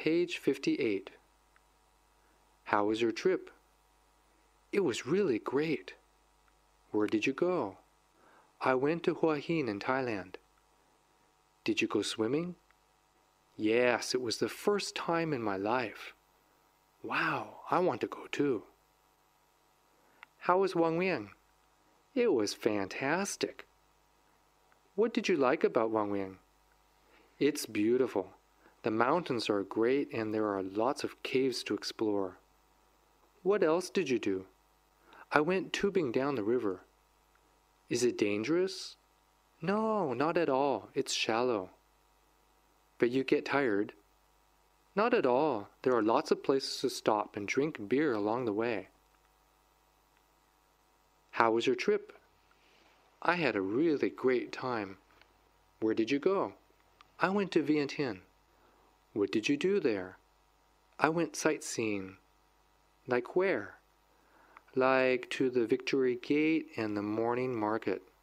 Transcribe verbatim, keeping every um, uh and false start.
page fifty-eight. How was your trip? It was really great. Where did you go? I went to Hua Hin in Thailand. Did you go swimming? Yes, it was the first time in my life. Wow, I want to go too. How was Wang Wiang? It was fantastic. What did you like about Wang Wiang? It's beautiful. The mountains are great and there are lots of caves to explore. What else did you do? I went tubing down the river. Is it dangerous? No, not at all. It's shallow. But you get tired? Not at all. There are lots of places to stop and drink beer along the way. How was your trip? I had a really great time. Where did you go? I went to Vientiane. What did you do there? I went sightseeing. Like where? Like to the Victory Gate and the morning market.